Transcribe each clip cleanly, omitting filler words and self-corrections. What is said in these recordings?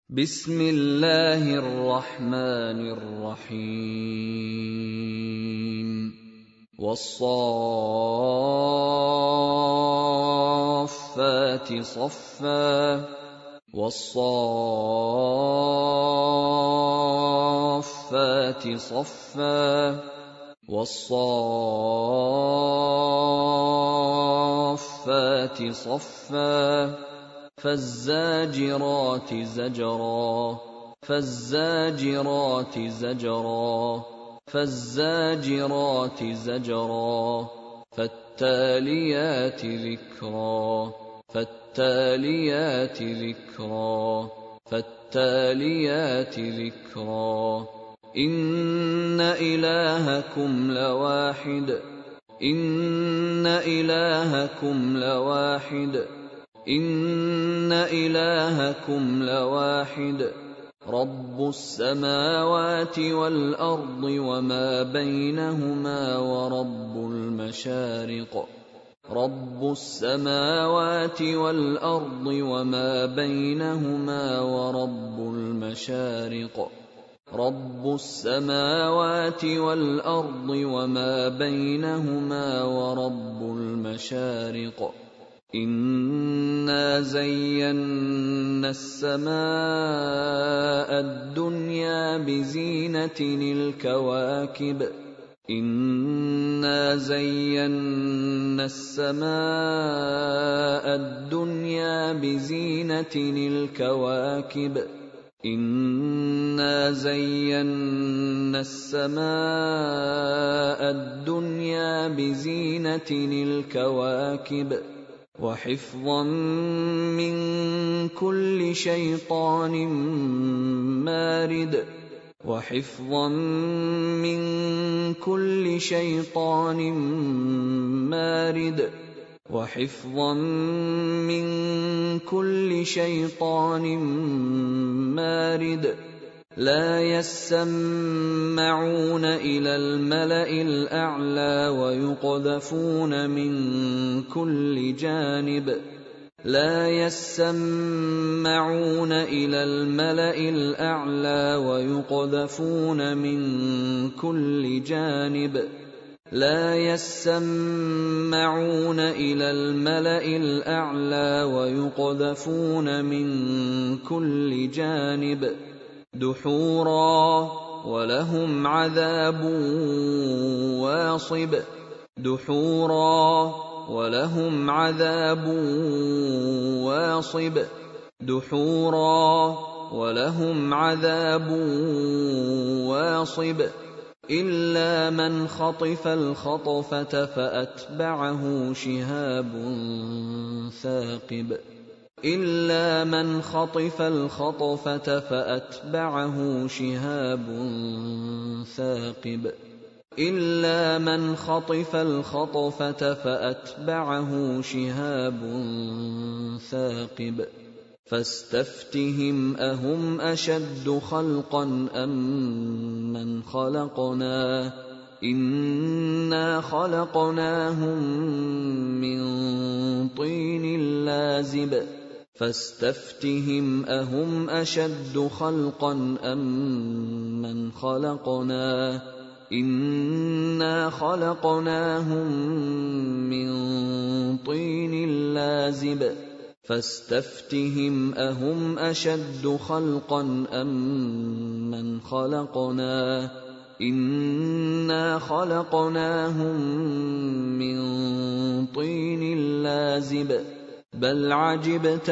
بسم الله الرحمن الرحيم والصافات صفا والصافات صفا والصافات صفا فالزاجرات زجرا فالزاجرات زجرا فالزاجرات زجرا فالتاليات ذكرا فالتاليات ذكرا فالتاليات ذكرا إن إلهكم لواحد إن إلهكم لواحد إن إلهكم لواحد رب السماوات والأرض وما بينهما ورب المشارق رب السماوات والأرض وما بينهما ورب المشارق رب السماوات والأرض وما بينهما ورب المشارق إنا زينا السماء الدنيا بزينة الكواكب إنا زينا السماء الدنيا بزينة الكواكب إنا زينا السماء الدنيا بزينة الكواكب وحفظا من كل شيطان مارد وحفظا من كل شيطان مارد وحفظا من كل شيطان مارد لا يسمعون إلى الملأ الأعلى ويقذفون من كل جانب لا يسمعون إلى الملأ الأعلى ويقذفون من كل جانب لا يسمعون إلى الملأ الأعلى ويقذفون من كل جانب دحورا ولهم عذاب واصب دحورا ولهم عذاب واصب دحورا ولهم عذاب واصب إلا من خطف الخطفة فأتبعه شهاب ثاقب إلا من خطف الخطفة فأتبعه شهاب ثاقب إلا من خطف الخطفة فأتبعه شهاب ثاقب فاستفتهم أهم أشد خلقا أم من خلقنا إنا خلقناهم من طين لازب فاستفتهم أهم أشد خلقا أم من خلقنا إنا خلقناهم من طين لازب فاستفتهم أهم أشد خلقا أم من خلقنا إنا خلقناهم من طين لازب بل عجبت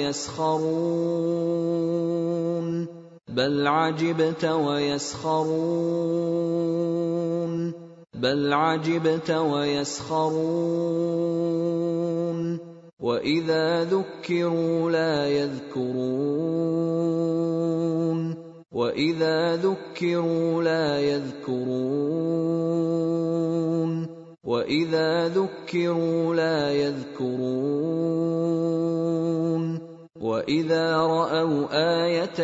ويسخرون بل عجبت ويسخرون بل عجبت ويسخرون وإذا ذكروا لا يذكرون وإذا ذكروا لا يذكرون وإذا ذكروا لا يذكرون وإذا رأوا آية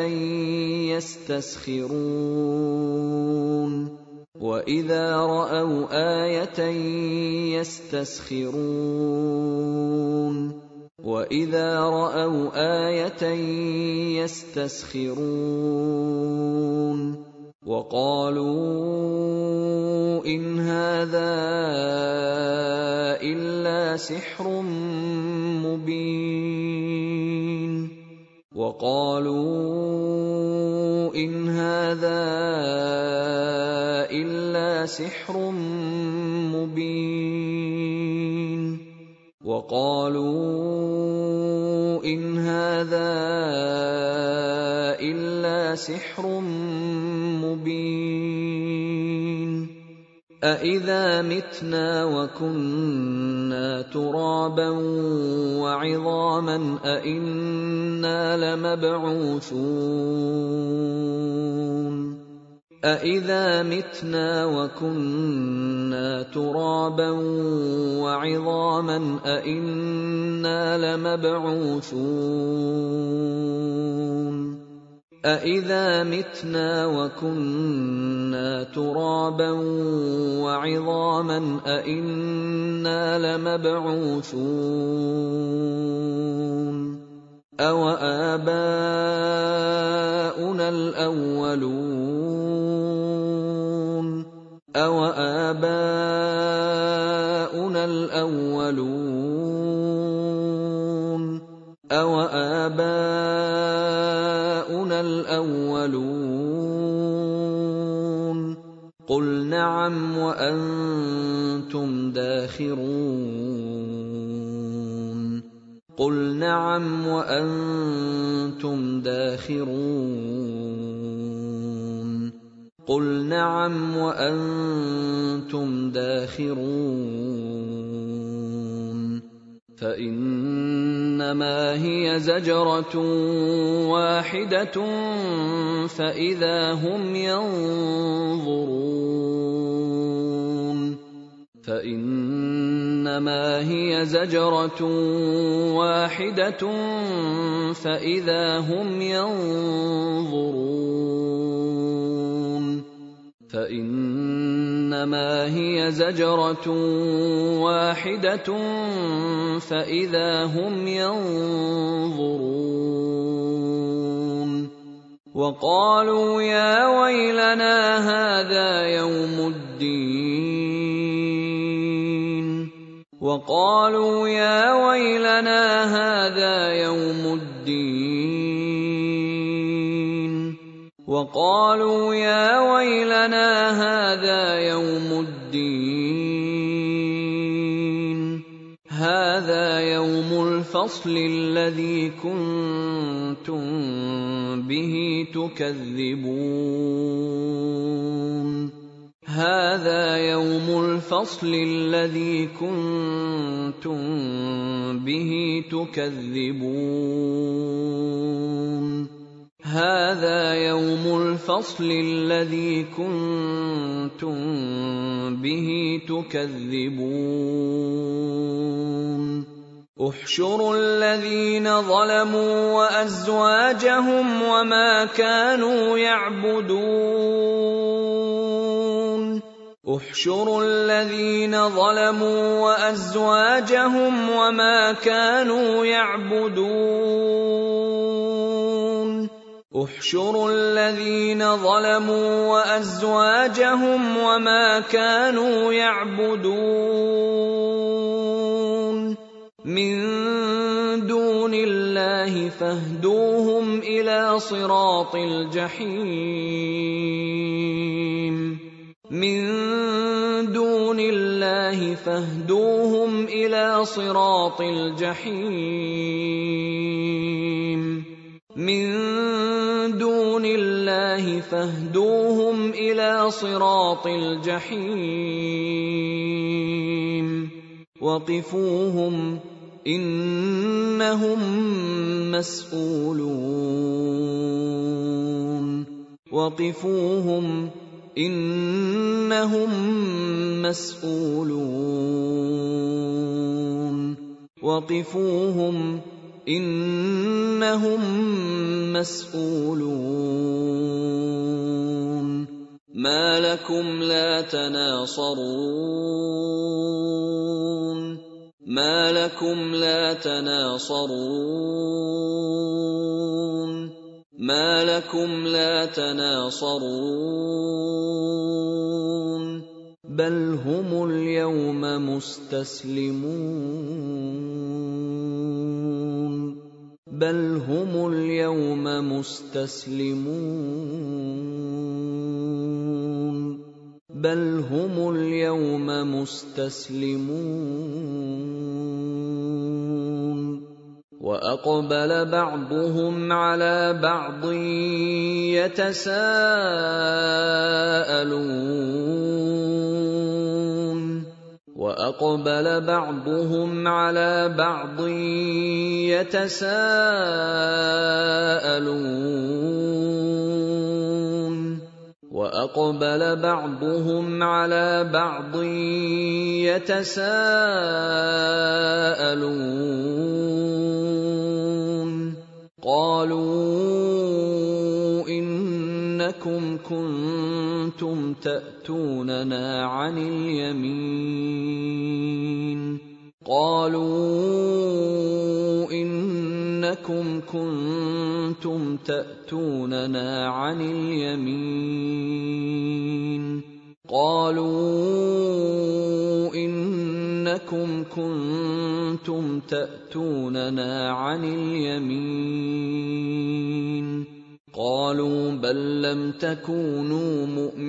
يستسخرون وإذا رأوا آية يستسخرون وإذا رأوا آية يستسخرون وقالوا إن هذا إلا سحر مبين وقالوا إن هذا إلا سحر مبين وقالوا إن هذا إلا سحر مبين أإذا متنا وكنا ترابا وعظاما أإنا لمبعوثون أإذا متنا وكنا ترابا وعظاما أإنا لمبعوثون أإذا متنا وكنا ترابا وعظاما أإنا لمبعوثون أوآباؤنا الأولون أوآباؤنا الأولون أوآباؤنا الأولون قل نعم وأنتم داخرون قل نعم وأنتم داخرون قل نعم وأنتم داخرون فإنما هي زجرة واحدة فإذا هم ينظرون فإنما هي زجرة واحدة فإذا هم ينظرون فإنما هي زجرة واحدة فإذا هم ينظرون وقالوا يا ويلنا هذا يوم الدين وقالوا يا ويلنا هذا يوم الدين وقالوا يا ويلنا هذا يوم الدين هذا يوم الفصل الذي كنتم به تكذبون هذا يوم الفصل الذي كنتم به تكذبون هذا يوم الفصل الذي كنتم به تكذبون احشروا الذين ظلموا وأزواجهم وما كانوا يعبدون احشروا الذين ظلموا وأزواجهم وما كانوا يعبدون احشروا الذين ظلموا وأزواجهم وما كانوا يعبدون من دون الله فاهدوهم إلى صراط الجحيم من دون الله فاهدوهم إلى صراط الجحيم من دون الله فاهدوهم إلى صراط الجحيم وقفوهم إنهم مسؤولون وقفوهم إنهم مسؤولون وقفوهم إنهم مسؤولون ما لكم لا تناصرون ما لكم لا تناصرون ما لكم لا تناصرون بل هم اليوم مستسلمون بل هم اليوم مستسلمون بل هم اليوم مستسلمون وأقبل بعضهم على بعض يتساءلون وأقبل بعضهم على بعض يتساءلون وأقبل بعضهم على بعض يتساءلون قالوا إنكم كنتم تأتوننا عن اليمين قالوا إنكم كنتم تأتوننا عن اليمين قالوا إنكم كنتم تأتوننا عن اليمين قالوا بل لم تكونوا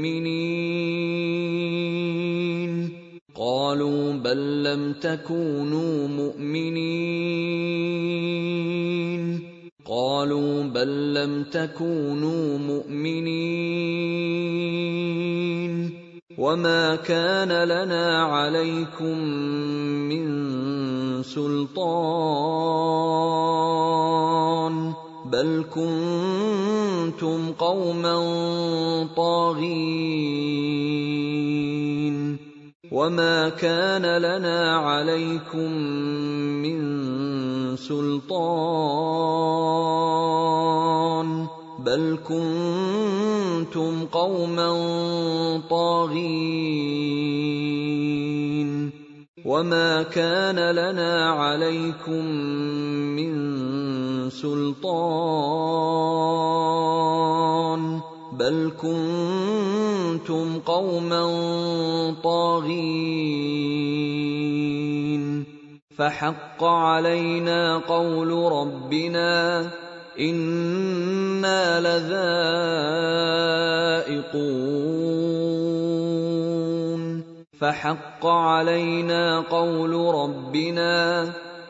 مؤمنين قالوا بل لم تكونوا مؤمنين قالوا بل لم تكونوا مؤمنين وما كان لنا عليكم من سلطان بل كنتم قوما طاغين وما كان لنا عليكم من سلطان بل كنتم قوما طاغين وما كان لنا عليكم من سلطان بل كنتم قوما طاغين فحق علينا قول ربنا إنا لذائقون فحق علينا قول ربنا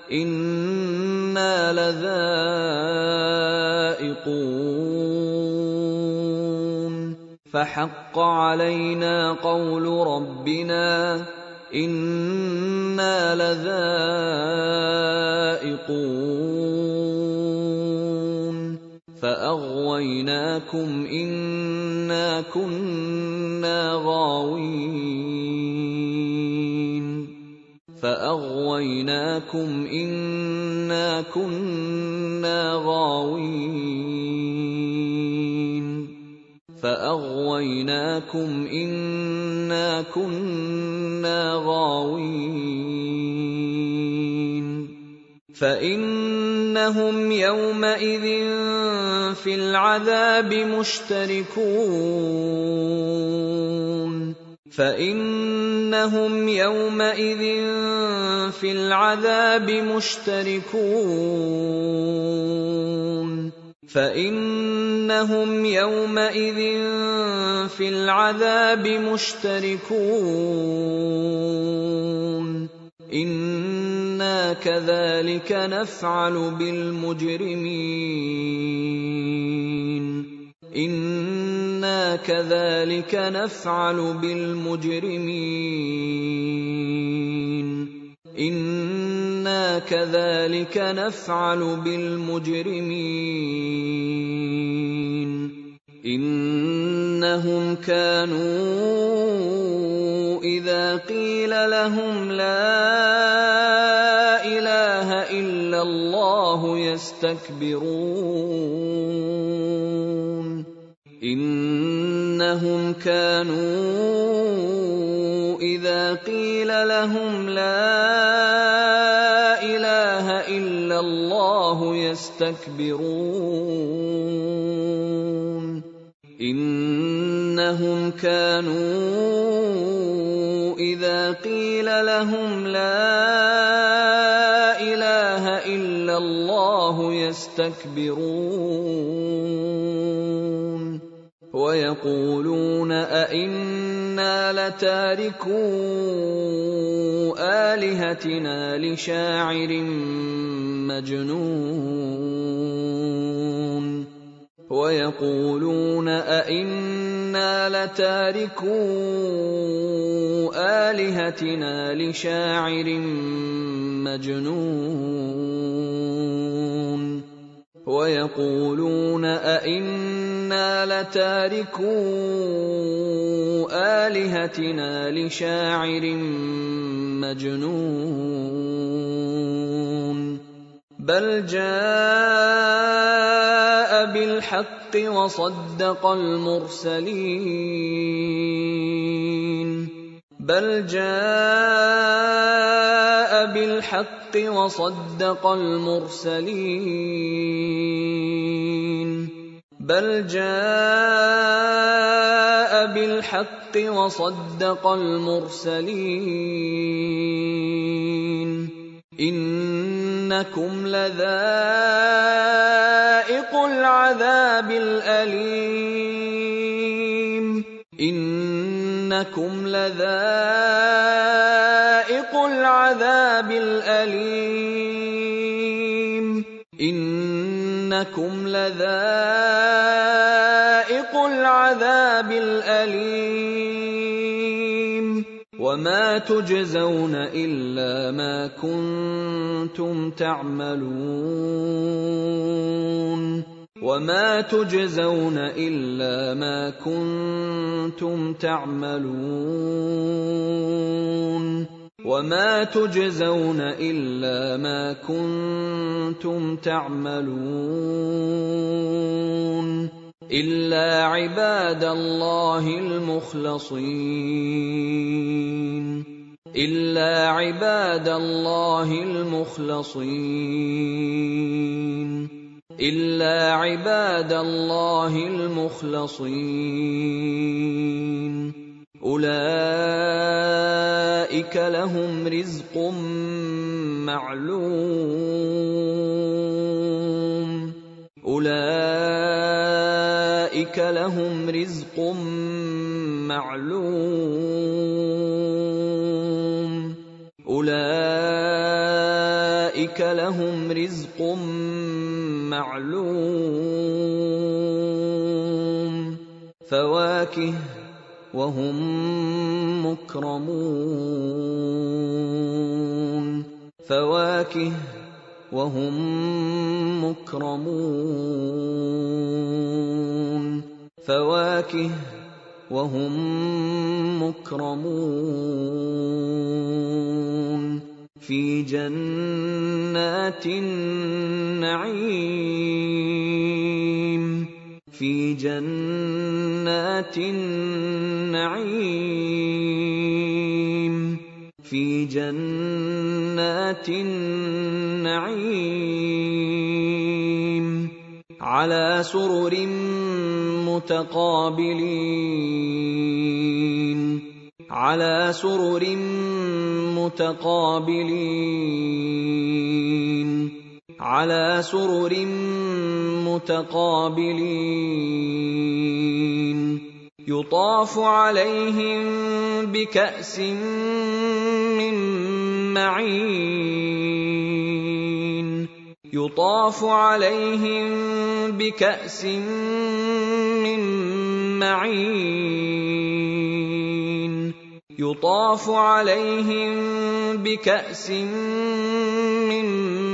إنا لذائقون فحق علينا قول ربنا إنا لذائقون فأغويناكم إنا كنا غاوين فأغويناكم إنا كنا غاوين فأغويناكم إنا كنا غاوين فإنهم يومئذ في العذاب مشتركون فإنهم يومئذ في العذاب مشتركون فإنهم يومئذ في العذاب مشتركون إنا كذلك نفعل بالمجرمين إنا كذلك نفعل بالمجرمين إنا كذلك نفعل بالمجرمين إنهم كانوا إذا قيل لهم لا إله إلا الله يستكبرون إن إِنَّهُمْ كَانُوا إِذَا قِيلَ لَهُمْ لَا إِلَٰهَ إِلَّا اللَّهُ يَسْتَكْبِرُونَ إِنَّهُمْ كَانُوا إِذَا قِيلَ لَهُمْ لَا إِلَٰهَ إِلَّا اللَّهُ يَسْتَكْبِرُونَ وَيَقُولُونَ أَئِنَّا لَتَارِكُو آلِهَتِنَا لِشَاعِرٍ مَّجْنُونٍ وَيَقُولُونَ أَئِنَّا لَتَارِكُو آلِهَتِنَا لِشَاعِرٍ مَّجْنُونٍ وَيَقُولُونَ أَئِنَّا لَتَارِكُو آلِهَتِنَا لِشَاعِرٍ مَّجْنُونٍ بَلْ جَاءَ بِالْحَقِّ وَصَدَّقَ الْمُرْسَلِينَ بَلْ جَاءَ بِالْحَقِّ وَصَدَّقَ الْمُرْسَلِينَ بَلْ جَاءَ بِالْحَقِّ وَصَدَّقَ الْمُرْسَلِينَ إِنَّكُمْ لَذَائِقُو الْعَذَابِ الْأَلِيمِ إِنَّكُمْ لَذَائِقُو الْعَذَابِ الْأَلِيمِ إِنَّكُمْ لَذَائِقُو الْعَذَابِ الْأَلِيمِ وَمَا تُجْزَوْنَ إِلَّا مَا كُنتُمْ تَعْمَلُونَ وَمَا تُجْزَوْنَ إِلَّا مَا كُنتُمْ تَعْمَلُونَ وَمَا تُجْزَوْنَ إِلَّا مَا كُنتُمْ تَعْمَلُونَ إِلَّا عِبَادَ اللَّهِ الْمُخْلَصِينَ إِلَّا عِبَادَ اللَّهِ الْمُخْلَصِينَ إِلَّا عِبَادَ اللَّهِ الْمُخْلَصِينَ أُولَئِكَ لَهُمْ رِزْقٌ مَّعْلُومٌ أُولَئِكَ لَهُمْ رِزْقٌ مَّعْلُومٌ أُولَئِكَ لَهُمْ رِزْقٌ مَّعْلُومٌ فَوَاكِهُ وَهُم مُّكْرَمُونَ فَوَاكِهُ وَهُم مُّكْرَمُونَ فَوَاكِهُ وَهُم مُّكْرَمُونَ فِي جَنَّاتِ النَّعِيمِ فِي جَنَّاتِ النَّعِيمِ فِي جَنَّاتِ النَّعِيمِ عَلَى سُرُرٍ مُتَقَابِلِينَ عَلَى سُرُرٍ مُتَقَابِلِينَ عَلَى سُرُرٍ مُتَقَابِلِينَ يُطَافُ عَلَيْهِم بِكَأْسٍ مِّن مَّعِينٍ يُطَافُ عَلَيْهِم بِكَأْسٍ مِّن مَّعِينٍ يُطَافُ عَلَيْهِم بِكَأْسٍ مِّن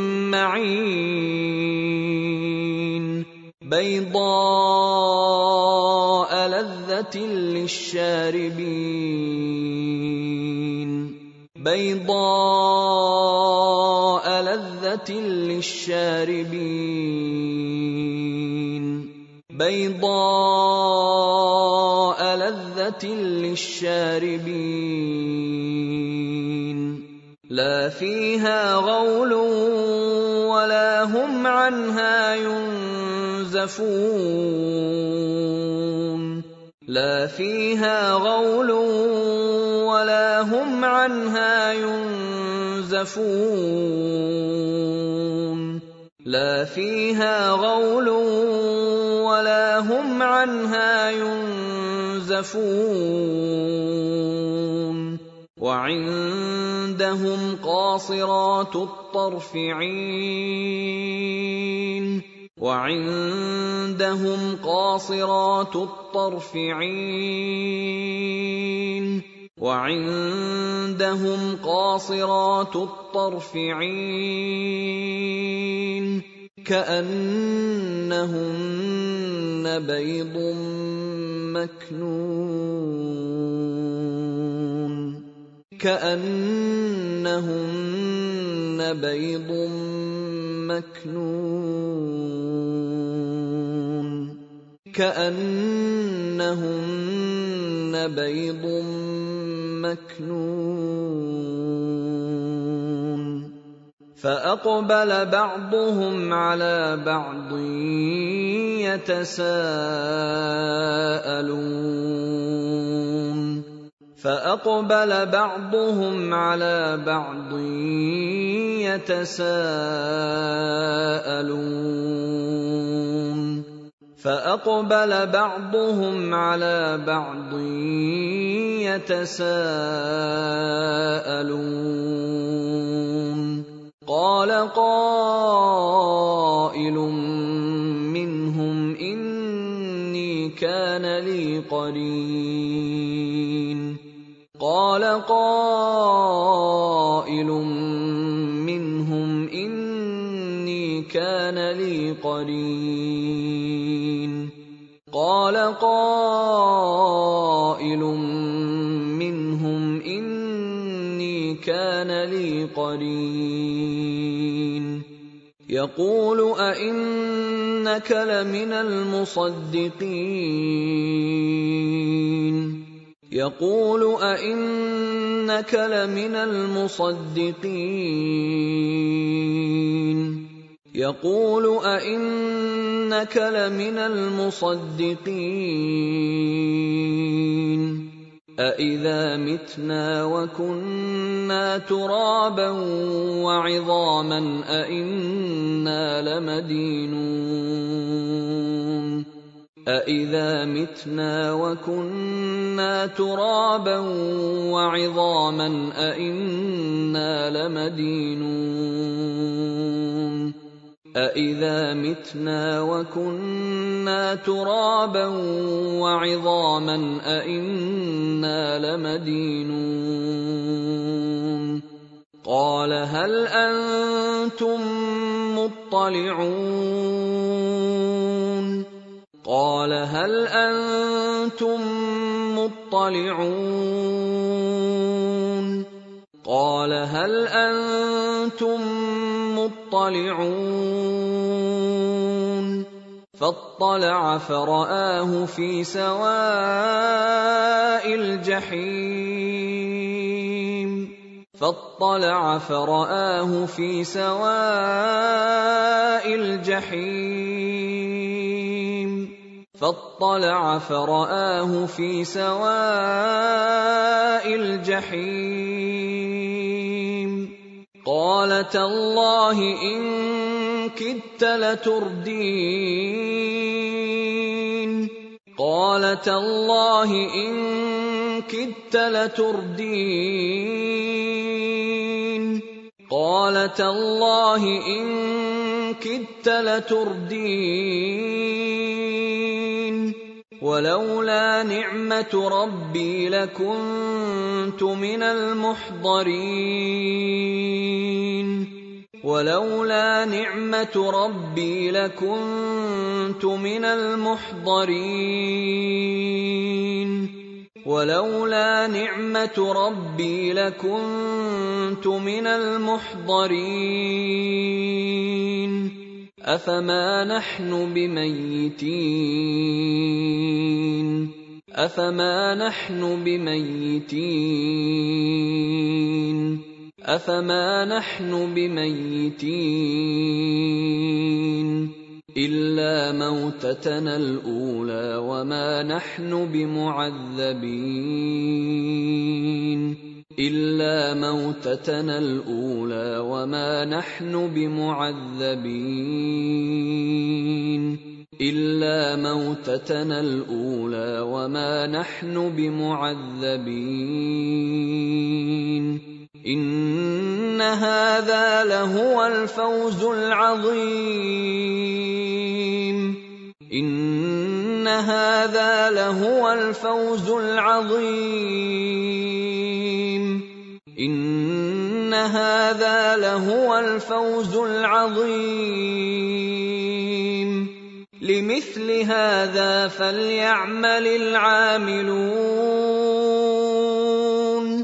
مَّعِينٍ بَيْضَاءَ لَذَّةٍ لِّلشَّارِبِينَ بَيْضَاءَ لَذَّةٍ لِّلشَّارِبِينَ بَيْضَاءَ لَذَّةٍ لِّلشَّارِبِينَ لَا فِيهَا غَوْلٌ وَلَا هُمْ عَنْهَا يُنزَفُونَ لَا فِيهَا غَوْلٌ وَلَا هُمْ عَنْهَا يُنزَفُونَ لَا فِيهَا غَوْلٌ وَلَا هُمْ عَنْهَا يُنزَفُونَ وَعِندَهُمْ قَاصِرَاتُ الطَّرْفِ عِينٌ وَعِندَهُمْ قَاصِرَاتُ الطَّرْفِ عِينٌ وَعِندَهُمْ قَاصِرَاتُ الطَّرْفِ عِينٌ كَأَنَّهُنَّ بَيْضٌ مَّكْنُونٌ كَأَنَّهُنَّ بَيْضٌ مَّكْنُونٌ كَأَنَّهُنَّ بَيْضٌ مَّكْنُونٌ فَأَقْبَلَ بَعْضُهُمْ عَلَىٰ بَعْضٍ يَتَسَاءَلُونَ فَأَقْبَلَ بَعْضُهُمْ عَلَىٰ بَعْضٍ يَتَسَاءَلُونَ فَأَقْبَلَ بَعْضُهُمْ عَلَىٰ بَعْضٍ يَتَسَاءَلُونَ قَالَ قَائِلٌ مِّنْهُمْ إِنِّي كَانَ لِي قَرِينٌ قَالَ قَائِلٌ مِّنْهُمْ إِنِّي كَانَ لِي قَرِينٌ قَالَ قَائِلٌ مِّنْهُمْ إِنِّي كَانَ لِي قَرِينٌ يَقُولُ أَإِنَّكَ لَمِنَ الْمُصَدِّقِينَ يَقُولُ أَإِنَّكَ لَمِنَ الْمُصَدِّقِينَ يَقُولُ أَإِنَّكَ لَمِنَ الْمُصَدِّقِينَ أَإِذَا مِتْنَا وَكُنَّا تُرَابًا وَعِظَامًا أَإِنَّا لَمَدِينُونَ أَإِذَا مِتْنَا وَكُنَّا تُرَابًا وَعِظَامًا أَإِنَّا لَمَدِينُونَ أَإِذَا مِتْنَا وَكُنَّا تُرَابًا وَعِظَامًا أَإِنَّا لَمَدِينُونَ قَالَ هَلْ أَنتُم مُّطَّلِعُونَ قَالَ هَلْ أَنتُم مُّطَّلِعُونَ قَالَ هَلْ أَنتُم مُّطَّلِعُونَ فَاطَّلَعَ فَرَآهُ فِي سَوَاءِ الْجَحِيمِ فَاطَّلَعَ فَرَآهُ فِي سَوَاءِ الْجَحِيمِ فَاطَّلَعَ فَرَآهُ فِي سَوَاءِ الْجَحِيمِ قَالَ تَاللَّهِ إِن كِدتَّ لَتُرْدِينِ قَالَ تَاللَّهِ إِن كِدتَّ لَتُرْدِينِ قَالَ تَاللَّهِ إِن كِدتَّ لَتُرْدِينِ وَلَوْلَا نِعْمَةُ رَبِّي لَكُنتُ مِنَ الْمُحْضَرِينَ وَلَوْلَا نِعْمَةُ رَبِّي لَكُنتُ مِنَ الْمُحْضَرِينَ وَلَوْلَا نِعْمَةُ رَبِّي لَكُنتُ مِنَ الْمُحْضَرِينَ أَفَمَا نَحْنُ بِمَيِّتِينَ أفما نحن بميتين إلا موتتنا الأولى وما نحن بمعذبين إن هذا لهو الفوز العظيم لمثل هذا فليعمل العاملون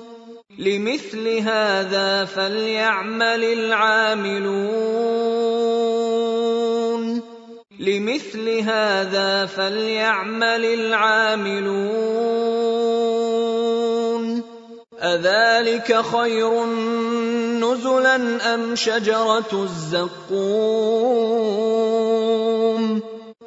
أذلك خير نزلا أم شجرة الزقوم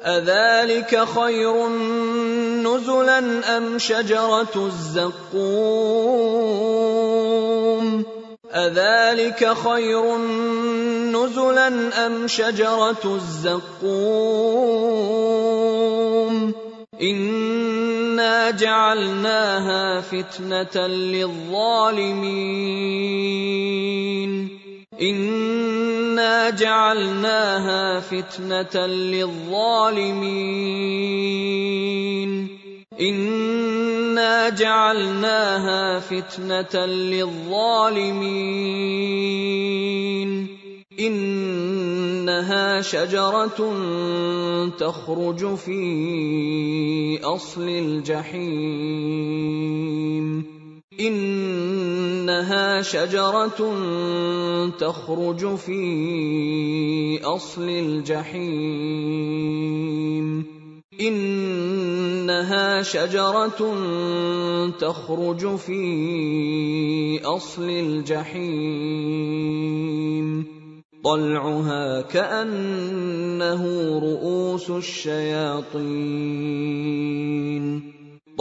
إنا جعلناها فتنة للظالمين إنها شجرة تخرج في أصل الجحيم طلعها كأنه رؤوس الشياطين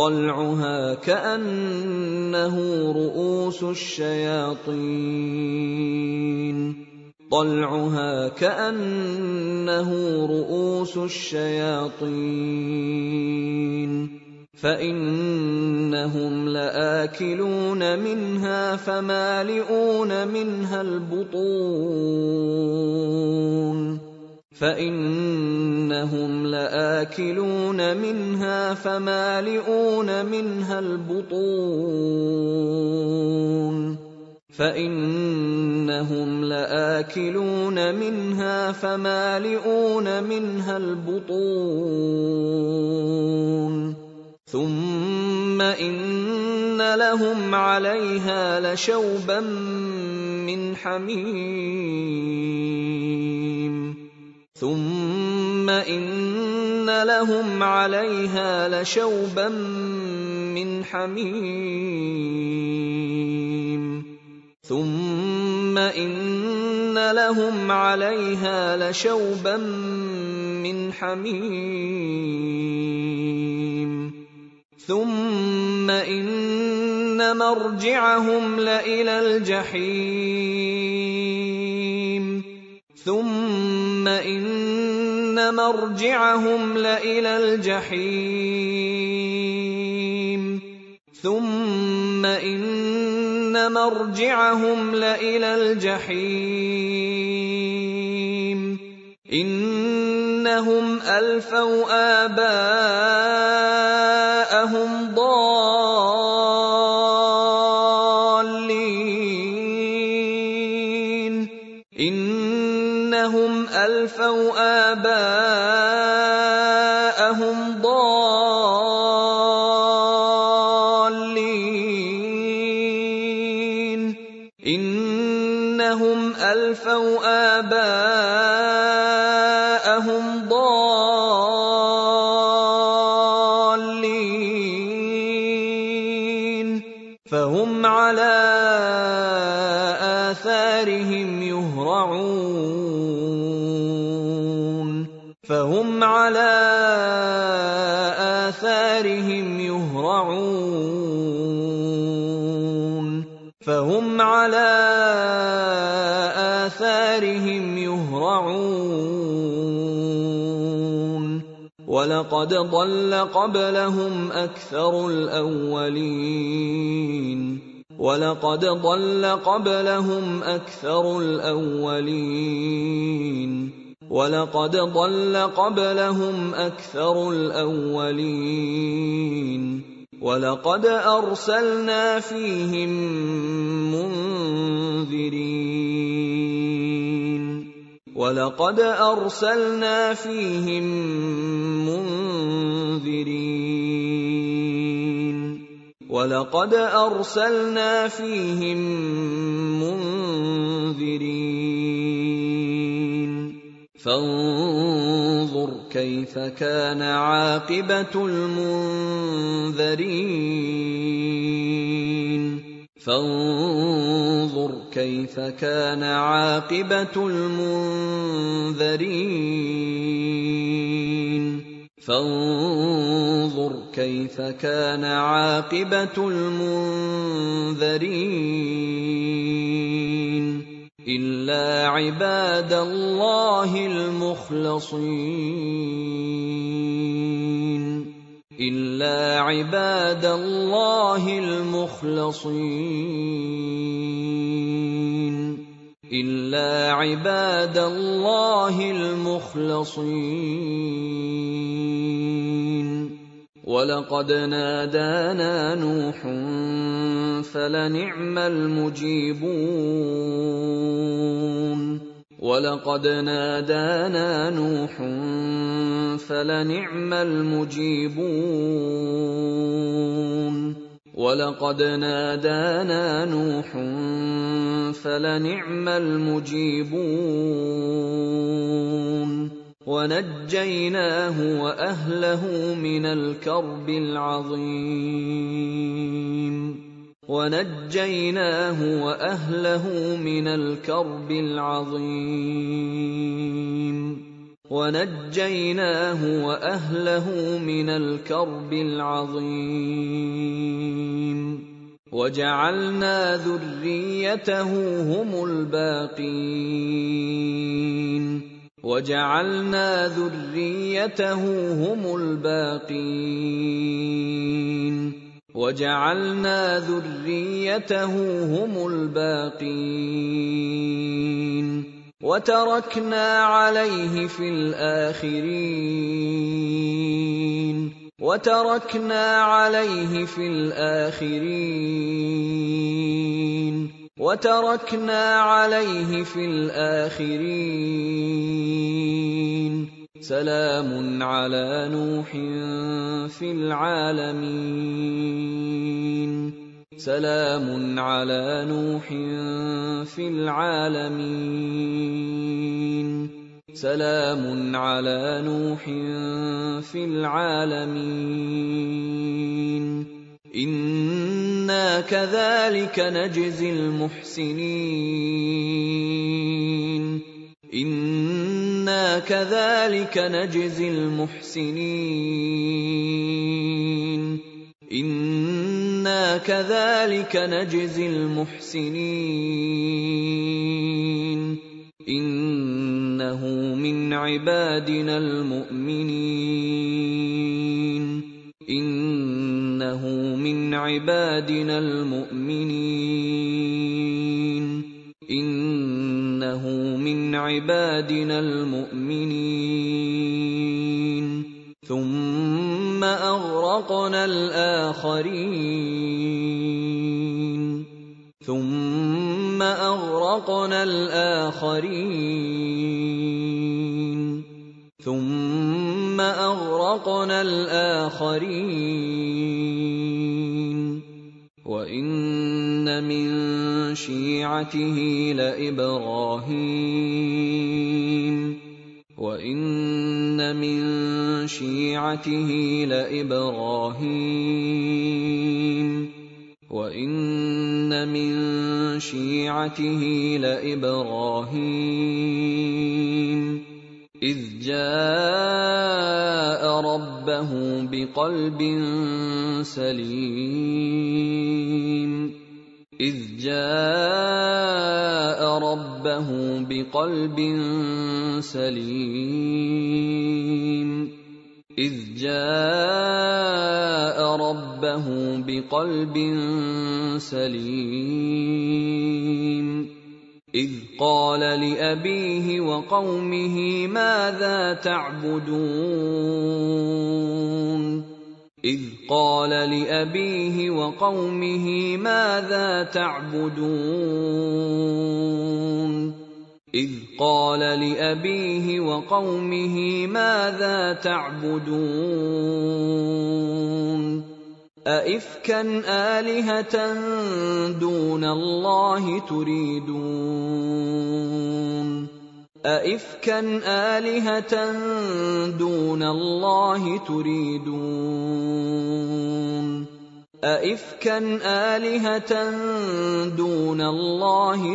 فإنهم لآكلون منها فمالئون منها البطون ثم إن لهم عليها لشوبا من حميم ثم إن مرجعهم لإلى الجحيم إنهم ألفوا آباءهم ضالين فهم على آثارهم يهرعون فهم على آثارهم يهرعون فهم على آثارهم يهرعون ولقد ضل قبلهم أكثر الأولين ولقد ضل قبلهم أكثر الأولين ولقد ضل قبلهم أكثر الأولين ولقد أرسلنا فيهم منذرين ولقد أرسلنا فيهم منذرين ولقد أرسلنا فيهم منذرين فانظر كيف كان عاقبة المنذرين فانظر كيف كان عاقبة المنذرين فانظر كيف كان عاقبة المنذرين إلا عباد الله المخلصين إلا عباد الله المخلصين إلا عباد الله المخلصين ولقد نادانا نوح فلنعم المجيبون ولقد نادانا نوح فلنعم المجيبون ولقد نادانا نوح فلنعم المجيبون ونجيناه وأهله من الكرب العظيم ونجيناه وأهله من الكرب العظيم ونجيناه وأهله من الكرب العظيم وجعلنا ذريته هم الباقين وجعلنا ذريته هم الباقين وجعلنا ذريته هم الباقين وتركنا عليه في الآخرين وتركنا عليه في الآخرين وتركنا عليه في الآخرين سلام على نوح في العالمين سلام على نوح في العالمين سلام على نوح في العالمين إنا كذلك نجزي المحسنين إنا كذلك نجزي المحسنين إنا كذلك نجزي المحسنين إنه من عبادنا المؤمنين إنه من عبادنا المؤمنين إنه من عبادنا المؤمنين ثم أغرقنا الآخرين ثم أغرقنا الآخرين ثم أغرقنا الآخرين وإن من شيعته لإبراهيم وإن من شيعته لإبراهيم وَإِنَّ مِن شِيعَتِهِ لَإِبْرَاهِيمَ إِذْ جَاءَ رَبَّهُ بِقَلْبٍ سَلِيمٍ إِذْ جَاءَ رَبَّهُ بِقَلْبٍ سَلِيمٍ إِذْ جَاءَ رَبَّهُ بِقَلْبٍ سَلِيمٍ إِذْ قَالَ لِأَبِيهِ وَقَوْمِهِ مَاذَا تَعْبُدُونَ إِذْ قَالَ لِأَبِيهِ وَقَوْمِهِ مَاذَا تَعْبُدُونَ إِذْ قَالَ لِأَبِيهِ وَقَوْمِهِ مَاذَا تَعْبُدُونَ أَئِفْكًا آلِهَةً دُونَ اللَّهِ تُرِيدُونَ أَئِفْكًا آلِهَةً دُونَ اللَّهِ تُرِيدُونَ أَئِفْكًا آلِهَةً دُونَ اللَّهِ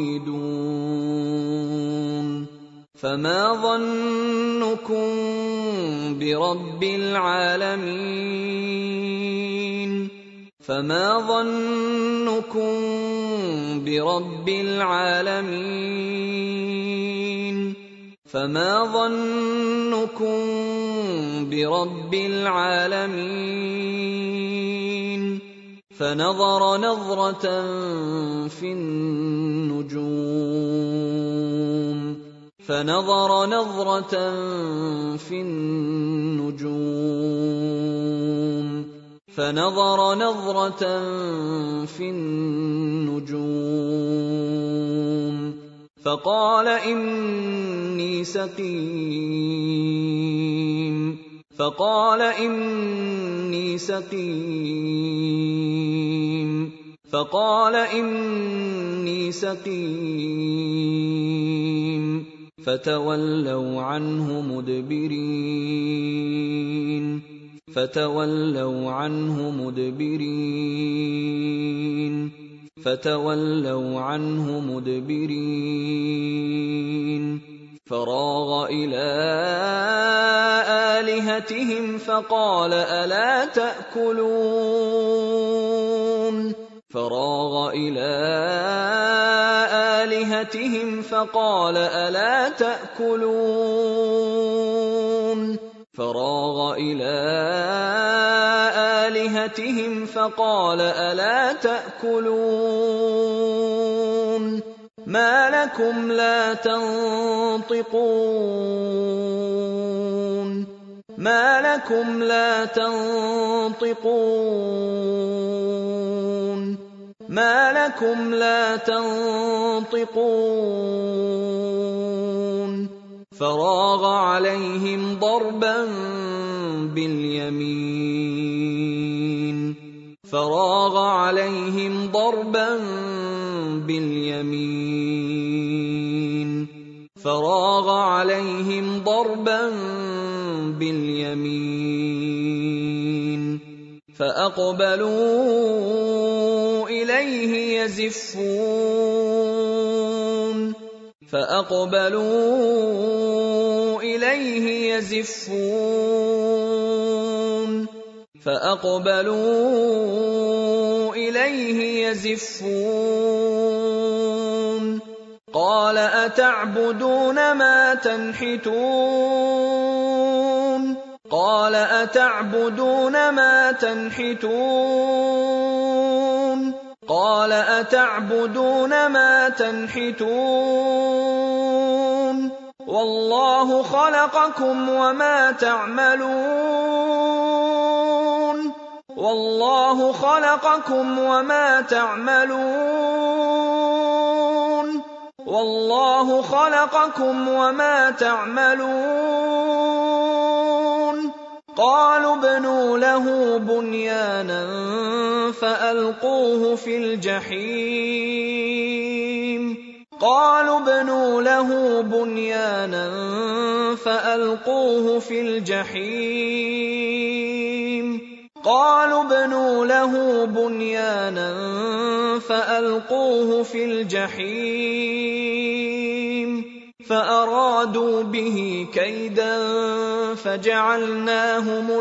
تُرِيدُونَ فَمَا ظَنُّكُم بِرَبِّ الْعَالَمِينَ فَمَا ظَنُّكُم بِرَبِّ الْعَالَمِينَ فَمَا ظَنُّكُم بِرَبِّ الْعَالَمِينَ فَنَظَرَ نَظْرَةً فِي النُّجُومِ فَنَظَرَ نَظْرَةً فِي النُّجُومِ فَنَظَرَ نَظْرَةً فِي النُّجُومِ فَقَالَ إِنِّي سَقِيمٌ فَقَالَ إِنِّي سَقِيمٌ فَقَالَ إِنِّي سَقِيمٌ فَتَوَلَّوْا عَنْهُ مُدْبِرِينَ فَتَوَلَّوْا عَنْهُ مُدْبِرِينَ فَتَوَلَّوْا عَنْهُ مُدْبِرِينَ فَرَاغَ إِلَىٰ آلِهَتِهِمْ فَقَالَ أَلَا تَأْكُلُونَ فَرَاغَ إِلَىٰ آلِهَتِهِمْ فَقَالَ أَلَا تَأْكُلُونَ فَرَاغَ إِلَىٰ آلِهَتِهِمْ فَقَالَ أَلَا تَأْكُلُونَ مَا لَكُمْ لَا تَنطِقُونَ مَا لَكُمْ لَا تَنطِقُونَ مَا لَكُمْ لَا تَنطِقُونَ فَرَاغَ عَلَيْهِمْ ضَرْبًا بِالْيَمِينِ فَرَاغَ عَلَيْهِمْ ضَرْبًا بِالْيَمِينِ فَرَاغَ عَلَيْهِمْ ضَرْبًا بِالْيَمِينِ فَأَقْبَلُوا إِلَيْهِ يَزِفُّونَ فَأَقْبَلُوا إِلَيْهِ يَزِفُّونَ فَأَقْبَلُوا إِلَيْهِ يَزِفُّونَ قَالَ أَتَعْبُدُونَ مَا تَنْحِتُونَ قَالَ أَتَعْبُدُونَ مَا تَنْحِتُونَ قَالَ أَتَعْبُدُونَ مَا تَنْحِتُونَ وَاللَّهُ خَلَقَكُمْ وَمَا تَعْمَلُونَ وَاللَّهُ خَلَقَكُمْ وَمَا تَعْمَلُونَ وَاللَّهُ خَلَقَكُمْ وَمَا تَعْمَلُونَ قَالُوا ابْنُوا لَهُ بُنْيَانًا فَأَلْقُوهُ فِي الْجَحِيمِ قَالُوا ابْنُوا لَهُ بُنْيَانًا فَأَلْقُوهُ فِي الْجَحِيمِ قَالُوا ابْنُوا له بنيانا فألقوه في الجحيم فأرادوا به كيدا فجعلناهم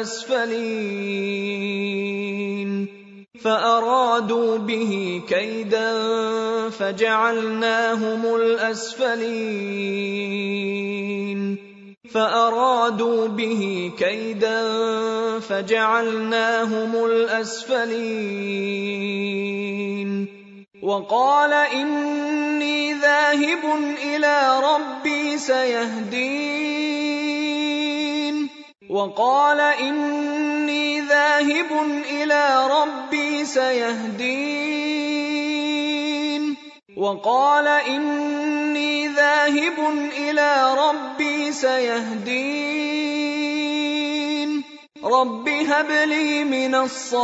الأسفلين وقال إني ذاهب إلى ربي سيهدين رب هب لي من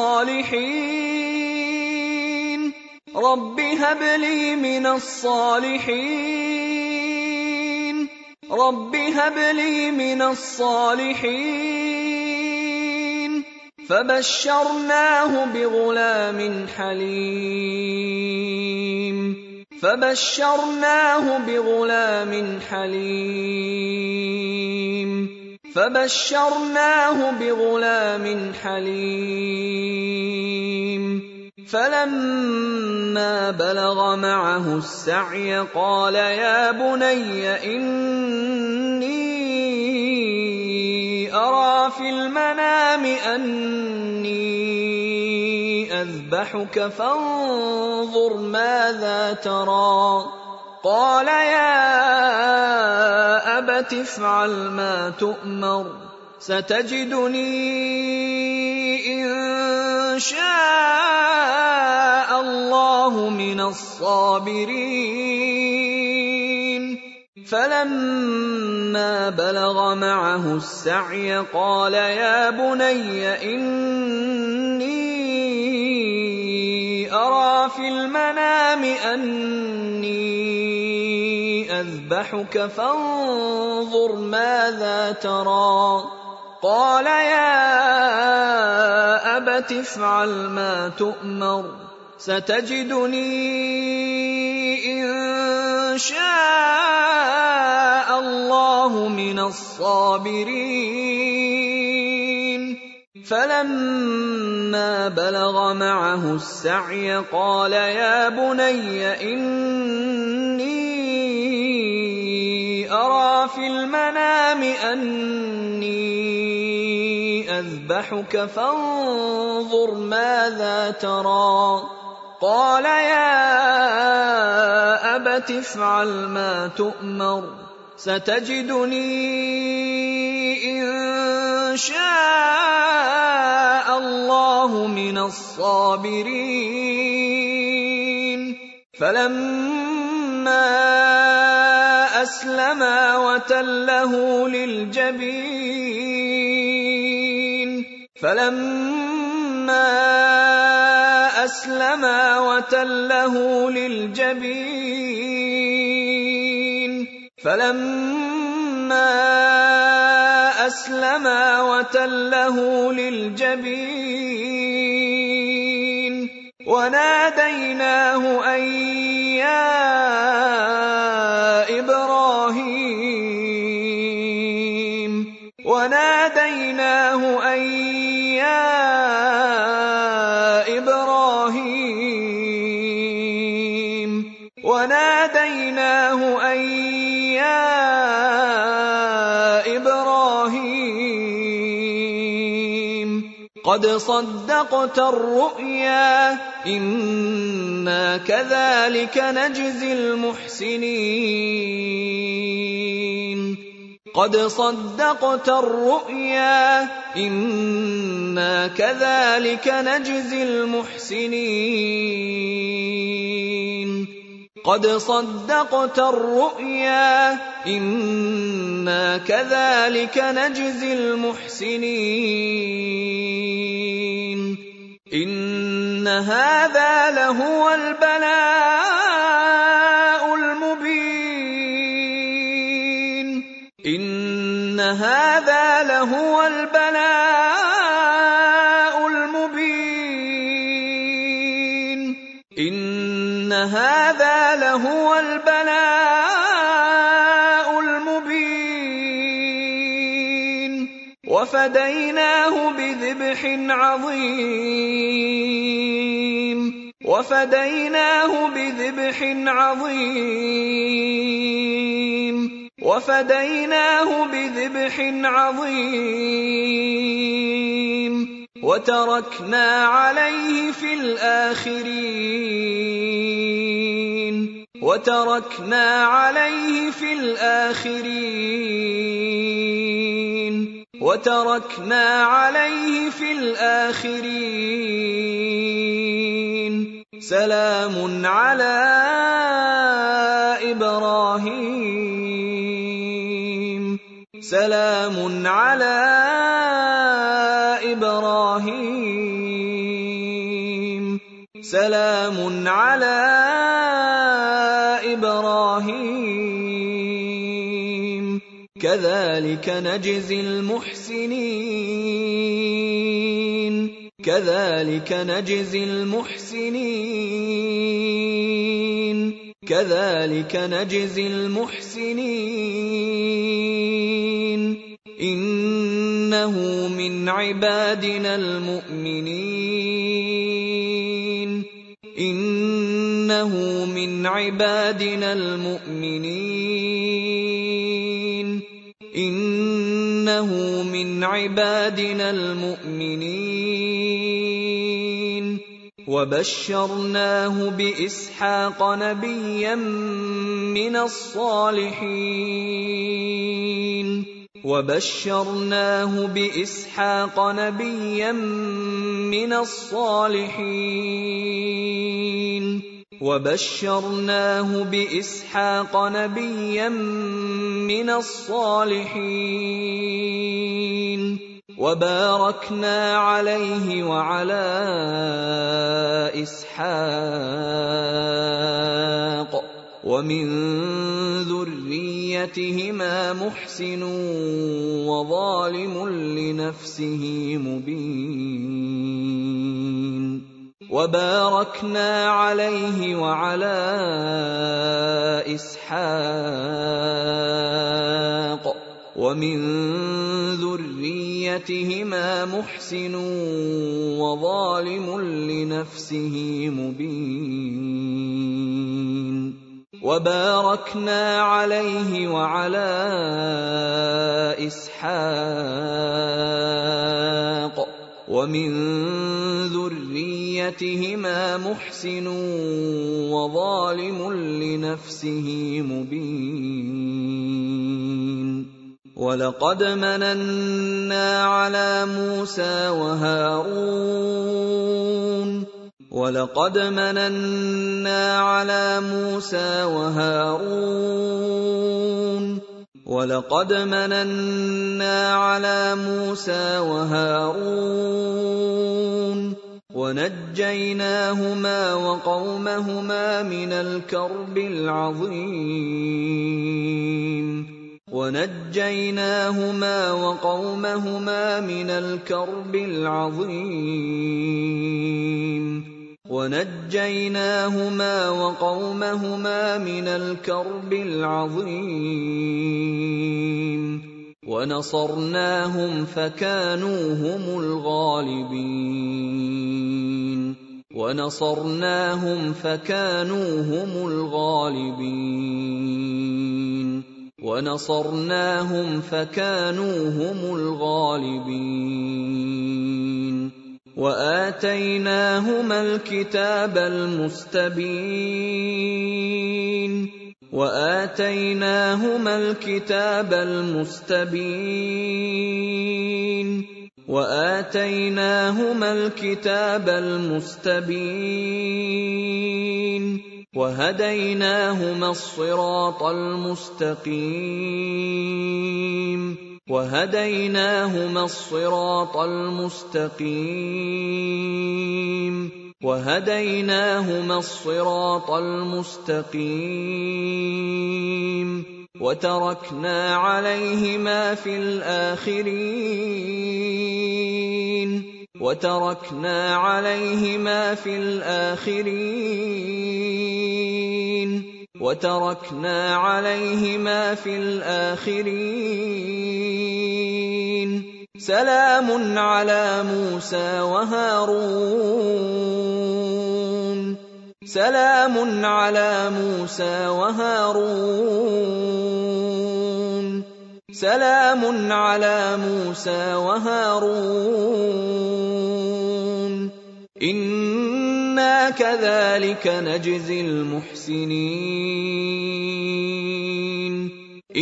الصالحين فبشرناه بغلام حليم فلما بلغ معه السعي قال يا بني إني أرى في المنام أني أذبحك فانظر ماذا ترى قال يا أبت افعل ما تؤمر ستجدني إن شاء الله من الصابرين فلما بلغ معه السعي قال يا بني إني أرى في المنام أني أذبحك فانظر ماذا ترى قال يا أبت افعل ما تؤمر ستجدني إن شاء الله من الصابرين فلما بلغ معه السعي قال يا بني إني أرى في المنام أني أذبحك فانظر ماذا ترى قال يا أبت افعل ما تؤمر ستجدني إن شاء الله من الصابرين فلما أسلما وتله للجبين وناديناه أن يا إبراهيم قد صدقت الرؤيا إنا كذلك نجزي المحسنين قد صدقت الرؤيا إنا كذلك نجزي المحسنين قد صدقت الرؤيا إنا كذلك نجزي المحسنين إن هذا لهو البلاء المبين إن هذا لهو البلاء المبين إِنَّ هَٰذَا لَهُوَ الْبَلَاءُ الْمُبِينُ وَفَدَيْنَاهُ بِذِبْحٍ عَظِيمٍ وَتَرَكْنَا عَلَيْهِ فِي الْآخِرِينَ سَلَامٌ عَلَىٰ إِبْرَاهِيمَ كَذَٰلِكَ نَجْزِي الْمُحْسِنِينَ إِنَّهُ مِنْ عِبَادِنَا الْمُؤْمِنِينَ وَبَشَّرْنَاهُ بِإِسْحَاقَ نَبِيًّا مِّنَ الصَّالِحِينَ وَبَارَكْنَا عَلَيْهِ وَعَلَىٰ إِسْحَاقَ وَمِن ذُرِّيَّتِهِمَا مُحْسِنٌ وَظَالِمٌ لِّنَفْسِهِ مُبِينٌ وَبَارَكْنَا عَلَيْهِ وَعَلَىٰ إِسْحَاقَ وَمِن ذُرِّيَّتِهِمَا مُحْسِنٌ وَظَالِمٌ لِّنَفْسِهِ مُبِينٌ وَبَارَكْنَا عَلَيْهِ وَعَلَىٰ إِسْحَاقَ وَمِن ذُرِّيَّتِهِمَا مُحْسِنٌ وَظَالِمٌ لِّنَفْسِهِ مُبِينٌ وَلَقَدْ مَنَنَّا عَلَىٰ مُوسَىٰ وَهَارُونَ وَنَجَّيْنَاهُمَا وَقَوْمَهُمَا مِنَ الْكَرْبِ الْعَظِيمِ وَنَصَرْنَاهُمْ فَكَانُوا هُمُ الْغَالِبِينَ وَآتَيْنَاهُمَا الْكِتَابَ الْمُسْتَبِينَ وَهَدَيْنَاهُمَا الصِّرَاطَ الْمُسْتَقِيمَ وَتَرَكْنَا عَلَيْهِمَا فِي الْآخِرِينَ وتركنا عليهما في الآخرين سلام على موسى وهارون إنا كذلك نجزي المحسنين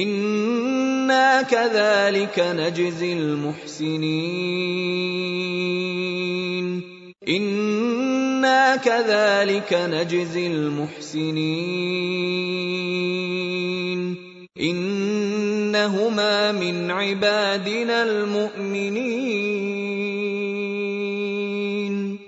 إنهما من عبادنا المؤمنين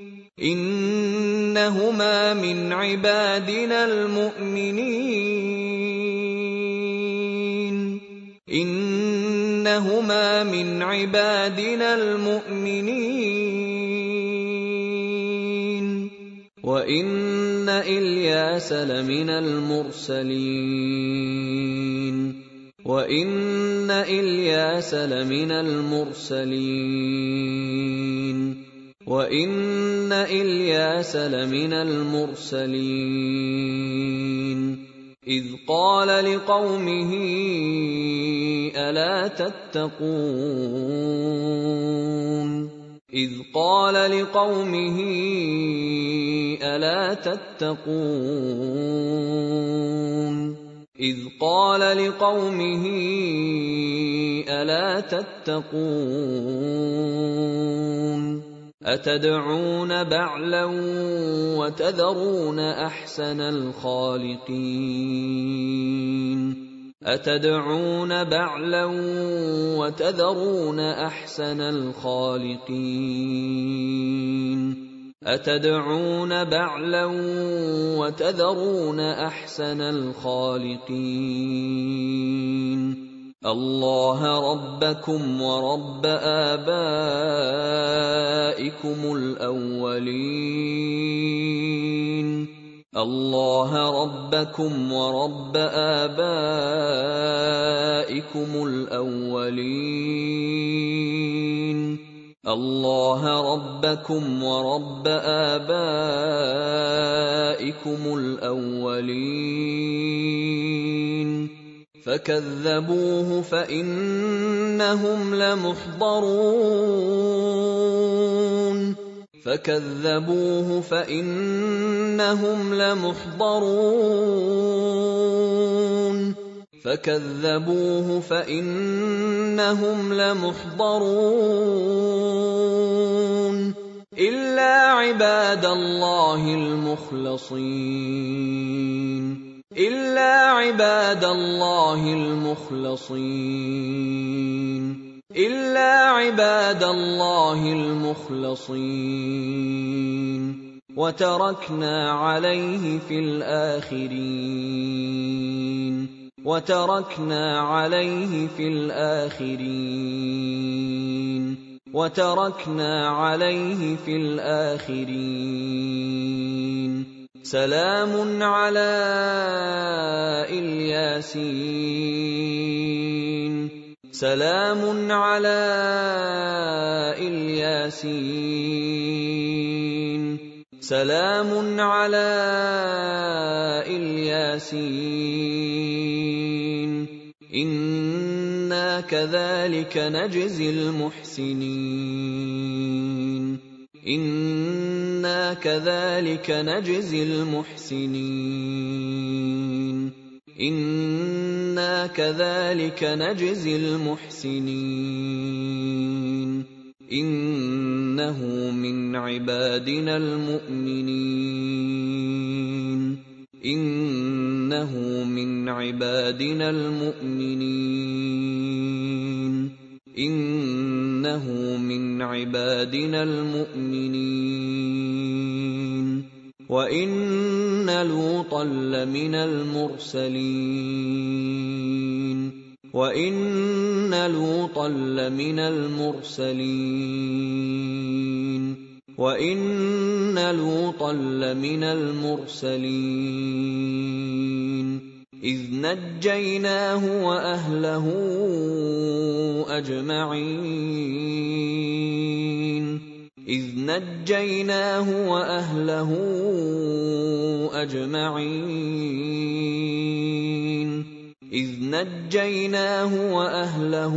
وإن إلياس لمن المرسلين إذ قال لقومه ألا تتقون أتدعون بعلا وتذرون أحسن الخالقين الله ربكم ورب آبائكم الأولين فكذبوه فإنهم لمحضرون إلا عباد الله المخلصين وتركنا عليه في الآخرين سلام على الياسين إنا كذلك نجزي المحسنين إنه من عبادنا المؤمنين وإن لوطا لمن المرسلين وَإِنَّ لُوطًا لَّمِنَ الْمُرْسَلِينَ إِذْ نَجَّيْنَاهُ وَأَهْلَهُ أَجْمَعِينَ إِذْ نَجَّيْنَاهُ وَأَهْلَهُ أَجْمَعِينَ إِذْ نَجَّيْنَاهُ وَأَهْلَهُ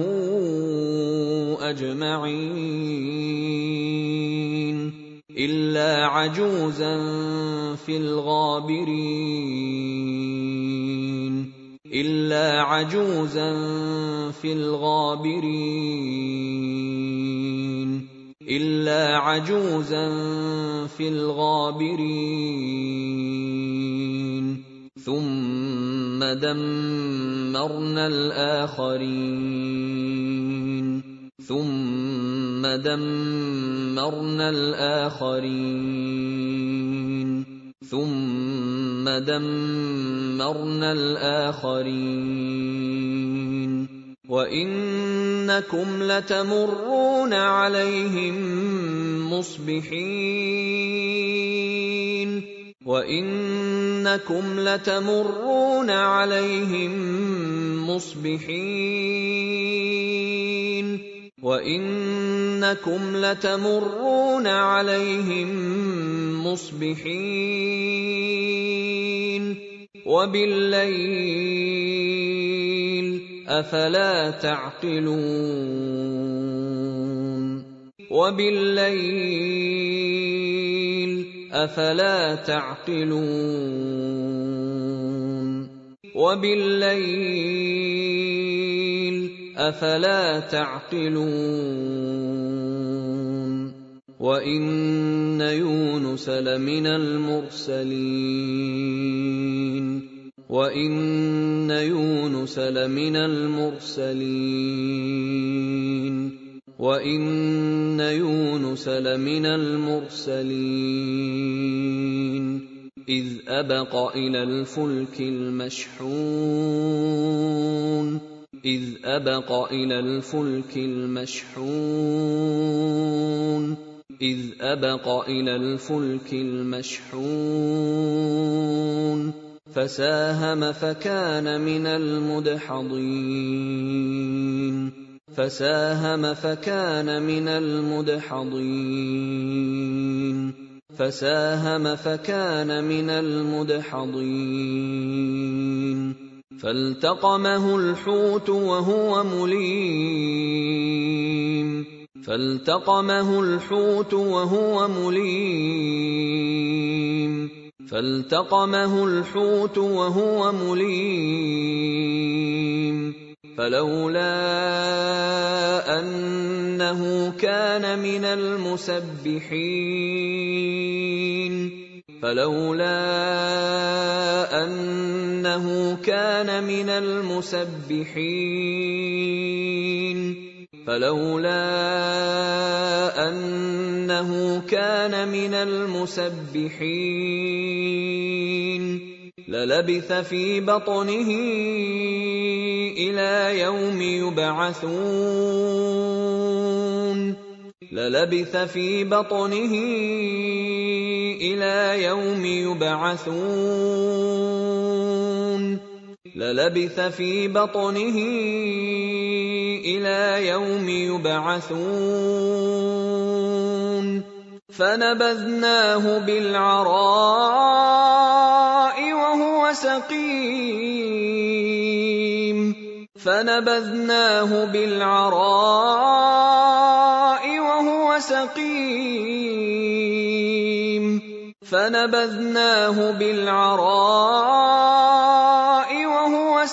أَجْمَعِينَ إِلَّا عَجُوزًا فِي الْغَابِرِينَ إِلَّا عَجُوزًا فِي الْغَابِرِينَ إِلَّا عَجُوزًا فِي الْغَابِرِينَ ثُمَّ دَمَّرْنَا الْآخَرِينَ ثُمَّ دَمَّرْنَا الْآخَرِينَ ثُمَّ دَمَّرْنَا الْآخَرِينَ وَإِنَّكُمْ لَتَمُرُّونَ عَلَيْهِم مُّصْبِحِينَ وَإِنَّكُمْ لَتَمُرُّونَ عَلَيْهِم مُّصْبِحِينَ وَإِنَّكُمْ لَتَمُرُّونَ عَلَيْهِم مُّصْبِحِينَ وَبِاللَّيْلِ أَفَلَا تَعْقِلُونَ وَبِاللَّيْلِ أَفَلَا تَعْقِلُونَ وَبِاللَّيْلِ أَفَلَا تَعْقِلُونَ وَإِنَّ يُونُسَ لَمِنَ الْمُرْسَلِينَ وَإِنَّ يُونُسَ لَمِنَ الْمُرْسَلِينَ وَإِنَّ يُونُسَ لَمِنَ الْمُرْسَلِينَ إِذْ أَبَقَ إِلَى الْفُلْكِ الْمَشْحُونِ إِذْ أَبَقَ إِلَى الْفُلْكِ الْمَشْحُونِ إِذْ أَبَقَ إِلَى الْفُلْكِ الْمَشْحُونِ فَسَاهَمَ فَكَانَ مِنَ الْمُدْحَضِينَ فَسَاهَمَ فَكَانَ مِنَ الْمُدْحَضِينَ فَسَاهَمَ فَكَانَ مِنَ الْمُدْحَضِينَ فَالْتَقَمَهُ الْحُوتُ وَهُوَ مُلِيمٌ فَالْتَقَمَهُ الْحُوتُ وَهُوَ مُلِيمٌ فَالْتَقَمَهُ الْحُوتُ وَهُوَ مُلِيمٌ فَلَوْلَا أَنَّهُ كَانَ مِنَ الْمُسَبِّحِينَ فَلَوْلَا أَنَّهُ كَانَ مِنَ الْمُسَبِّحِينَ فَلَوْلَا أَنَّهُ كَانَ مِنَ الْمُسَبِّحِينَ لَلَبِثَ فِي بَطْنِهِ إِلَى يَوْمِ يُبْعَثُونَ لَلَبِثَ فِي بَطْنِهِ إِلَى يَوْمِ يُبْعَثُونَ لَلَبِثَ فِي بَطْنِهِ إِلَى يَوْمِ يُبْعَثُونَ فَنَبَذْنَاهُ بِالْعَرَاءِ وَهُوَ سَقِيمٌ فَنَبَذْنَاهُ بِالْعَرَاءِ وَهُوَ سَقِيمٌ فَنَبَذْنَاهُ بِالْعَرَاءِ وَهُوَ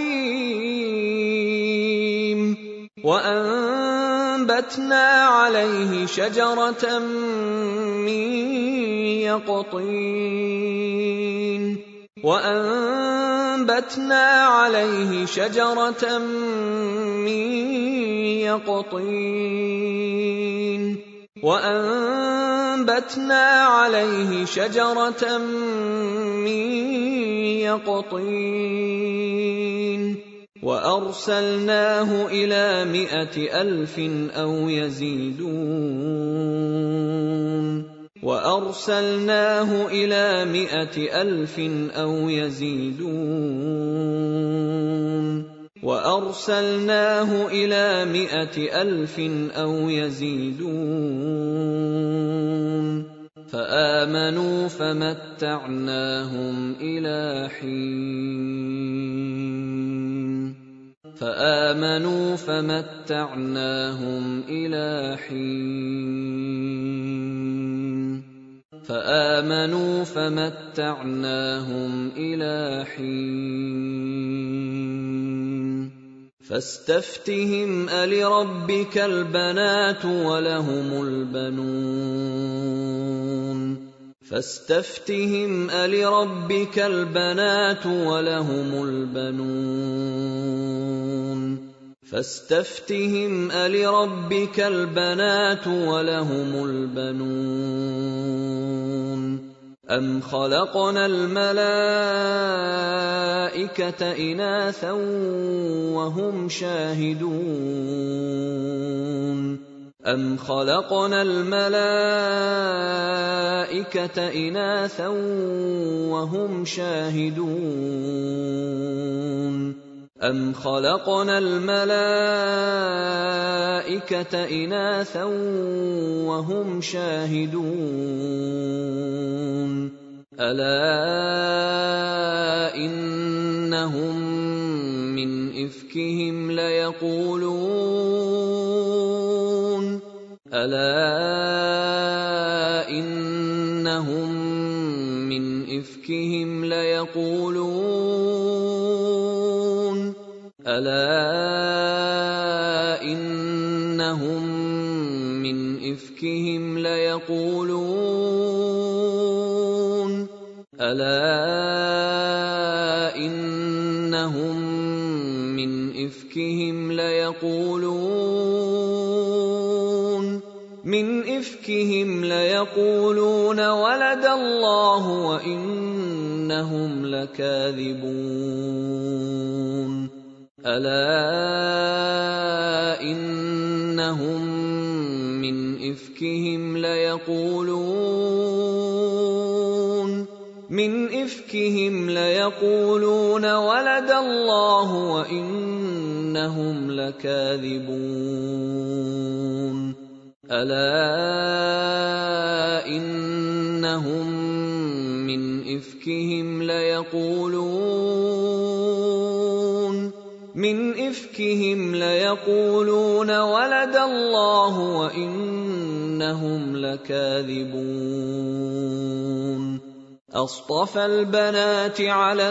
سَقِيمٌ وَأَنبَتْنَا عَلَيْهِ شَجَرَةً مِّن يَقْطِينٍ وَأَنبَتْنَا عَلَيْهِ شَجَرَةً مِّن يَقْطِينٍ وَأَنبَتْنَا عَلَيْهِ شَجَرَةً مِّن يَقْطِينٍ وَأَرْسَلْنَاهُ إِلَىٰ 100,000 أَوْ يَزِيدُونَ وأرسلناه إلى 100,000 أو يزيدون فآمنوا فمتعناهم إلى حين فاستفتهم ألربك البنات ولهم البنون أم خلقنا الملائكة إناثا وهم شاهدون ألا إنهم من إفكهم ليقولون ولد الله وإنهم لكاذبون ألا إنهم من إفكهم ليقولون ولد الله وإنهم لكاذبون ألا إنهم من إفكهم ليقولون ولد الله وإنهم لكاذبون أصطفى البنات على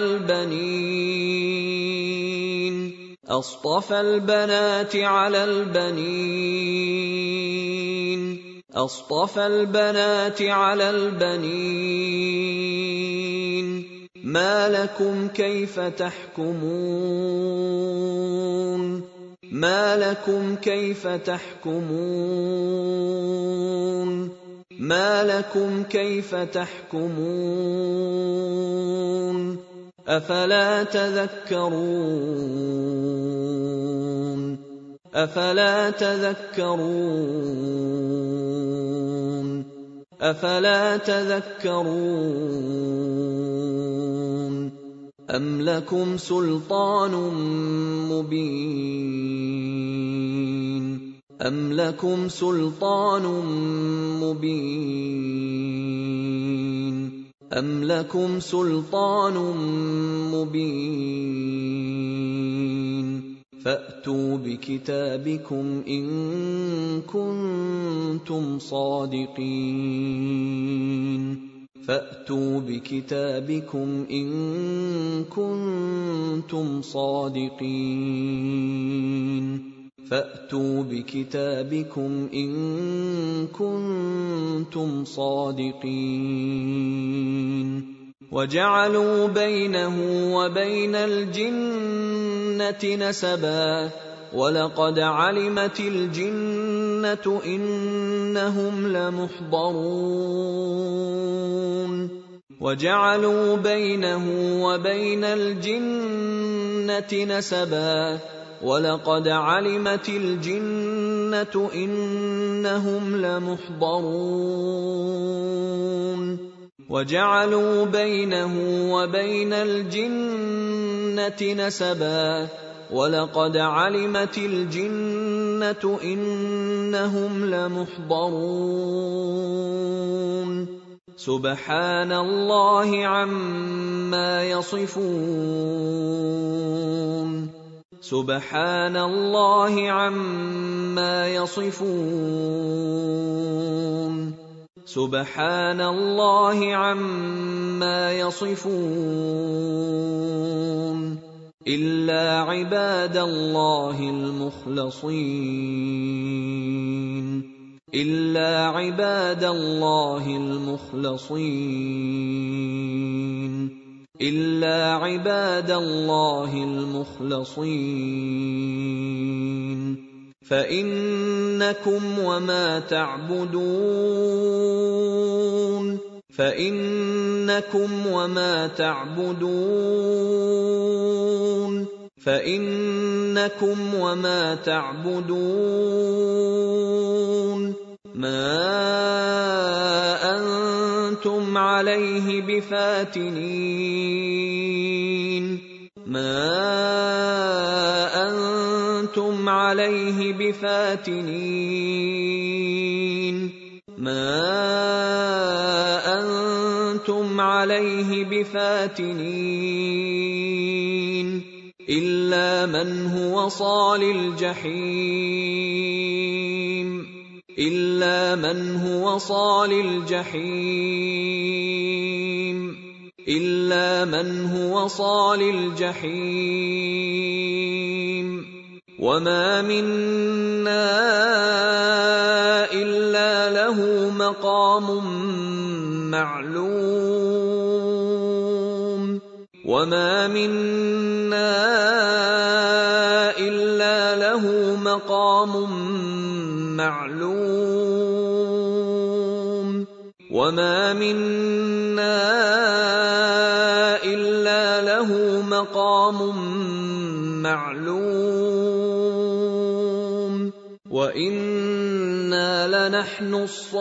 البنين ما لكم كيف تحكمون أفلا تذكرون أم لكم سلطان مبين فأتوا بكتابكم إن كنتم صادقين وجعلوا بينه وبين الجنة نسبا ولقد علمت الجنة إنهم لمحضرون وجعلوا بينه وبين الجنة نسبا ولقد علمت الجنة الْجِنَّةُ إِنَّهُمْ لَمُحْضَرُونَ وَجَعَلُوا بَيْنَهُ وَبَيْنَ الْجِنَّةِ نَسَبًا وَلَقَدْ عَلِمَتِ الْجِنَّةُ إِنَّهُمْ لَمُحْضَرُونَ سُبْحَانَ اللَّهِ عَمَّا يَصِفُونَ سُبْحَانَ اللَّهِ عَمَّا يَصِفُونَ سُبْحَانَ اللَّهِ عَمَّا يَصِفُونَ إِلَّا عِبَادَ اللَّهِ الْمُخْلَصِينَ إِلَّا عِبَادَ اللَّهِ الْمُخْلَصِينَ إِلَّا عِبَادَ اللَّهِ الْمُخْلَصِينَ فَإِنَّكُمْ وَمَا تَعْبُدُونَ فَإِنَّكُمْ وَمَا تَعْبُدُونَ فَإِنَّكُمْ وَمَا تَعْبُدُونَ مَا أَنتُمْ عَلَيْهِ بِفَاتِنِينَ مَا أَنتُمْ عَلَيْهِ بِفَاتِنِينَ مَا أَنتُمْ عَلَيْهِ بِفَاتِنِينَ إِلَّا مَنْ هُوَ صَالِ الْجَحِيمِ إِلَّا مَنْ هُوَ صَالِ الْجَحِيمِ إِلَّا مَنْ هُوَ صَالِ الْجَحِيمِ وَمَا مِنَّا إِلَّا لَهُ مَقَامٌ مَّعْلُومٌ وَمَا مِنَّا إِلَّا لَهُ مَقَامٌ مَّعْلُومٌ وَمَا مِنَّا إِلَّا لَهُ مَقَامٌ مَّعْلُومٌ وَإِنَّا لَنَحْنُ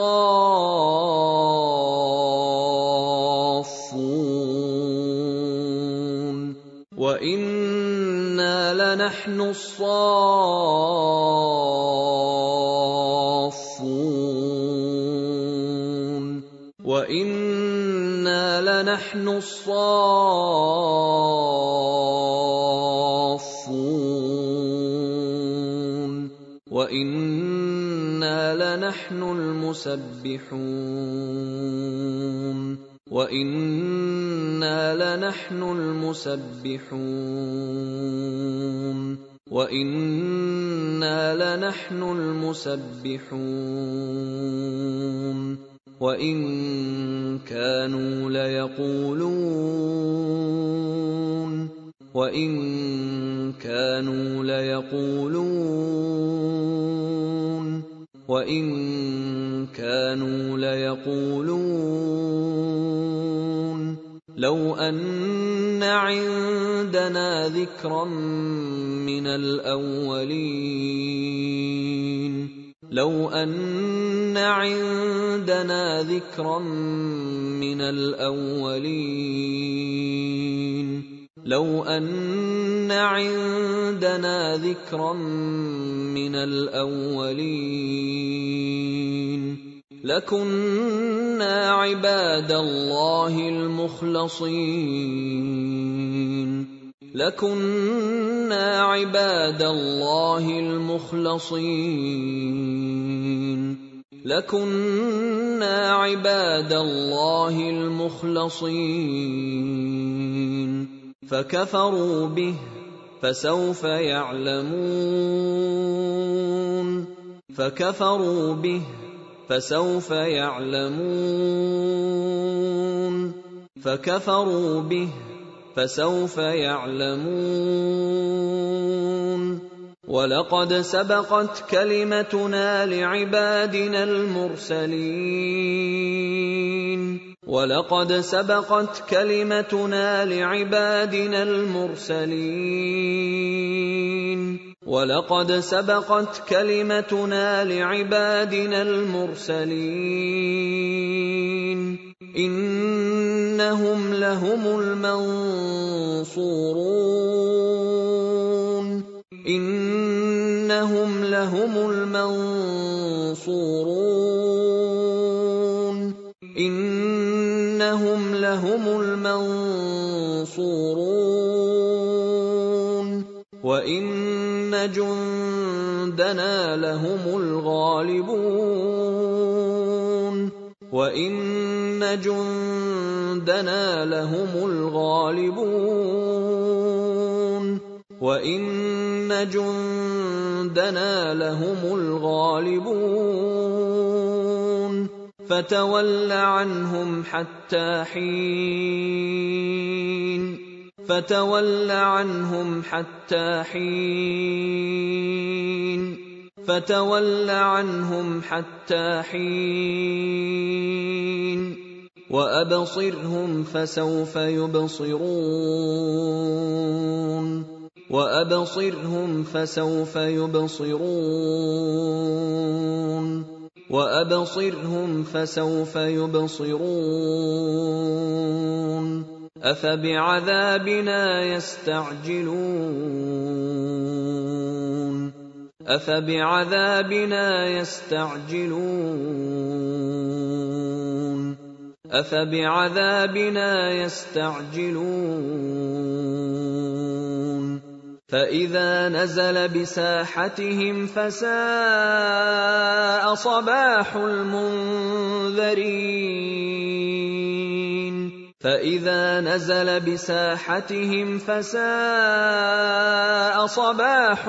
الصَّافُّونَ وَإِنَّا لَنَحْنُ الصَّافُّونَ وَإِنَّا لَنَحْنُ الصَّافُّونَ وَإِنَّا لَنَحْنُ الْمُسَبِّحُونَ وَإِنَّا لَنَحْنُ الْمُسَبِّحُونَ وَإِنَّا لَنَحْنُ الْمُسَبِّحُونَ وَإِن كَانُوا لَيَقُولُونَ وَإِن كَانُوا لَيَقُولُونَ وَإِن كَانُوا لَيَقُولُونَ لَوْ أَنَّ عِندَنَا ذِكْرًا مِّنَ الْأَوَّلِينَ لَوْ أَنَّ عِندَنَا ذِكْرًا مِّنَ الْأَوَّلِينَ لَوْ أَنَّ عِندَنَا ذِكْرًا مِّنَ الْأَوَّلِينَ لَكُنَّا عِبَادَ اللَّهِ الْمُخْلَصِينَ لَكُنَّا عِبَادَ اللَّهِ الْمُخْلَصِينَ لَكُنَّا عِبَادَ اللَّهِ الْمُخْلَصِينَ فَكَفَرُوا بِهِ فَسَوْفَ يَعْلَمُونَ فَكَفَرُوا بِهِ فَسَوْفَ يَعْلَمُونَ فَكَفَرُوا بِهِ فَسَوْفَ يَعْلَمُونَ وَلَقَدْ سَبَقَتْ كَلِمَتُنَا لِعِبَادِنَا الْمُرْسَلِينَ وَلَقَدْ سَبَقَتْ كَلِمَتُنَا لِعِبَادِنَا الْمُرْسَلِينَ وَلَقَدْ سَبَقَتْ كَلِمَتُنَا لِعِبَادِنَا الْمُرْسَلِينَ إِنَّهُمْ لَهُمُ الْمَنصُورُونَ إِنَّهُمْ لَهُمُ الْمَنصُورُونَ إِنَّهُمْ لَهُمُ الْمَنصُورُونَ وَإِنَّ جُندَنَا لَهُمُ الْغَالِبُونَ وَإِنَّ جُندَنَا لَهُمُ الْغَالِبُونَ وَإِنَّ جُندَنَا لَهُمُ الْغَالِبُونَ فَتَوَلَّ عَنْهُمْ حَتَّىٰ حِينٍ فَتَوَلَّ عَنْهُمْ حَتَّىٰ حِينٍ فَتَوَلَّ عَنْهُمْ حَتَّىٰ حِينٍ وَأَبْصِرْهُمْ فَسَوْفَ يُبْصِرُونَ وَأَبْصِرْهُمْ فَسَوْفَ يُبْصِرُونَ وَأَبْصِرْهُمْ فَسَوْفَ يُبْصِرُونَ أَفَبِعَذَابِنَا يَسْتَعْجِلُونَ أَفَبِعَذَابِنَا يَسْتَعْجِلُونَ أَفَبِعَذَابِنَا يَسْتَعْجِلُونَ فَإِذَا نَزَلَ بِسَاحَتِهِمْ فَسَاءَ صَبَاحُ الْمُنذَرِينَ فَإِذَا نَزَلَ بِسَاحَتِهِمْ فَسَاءَ صَبَاحُ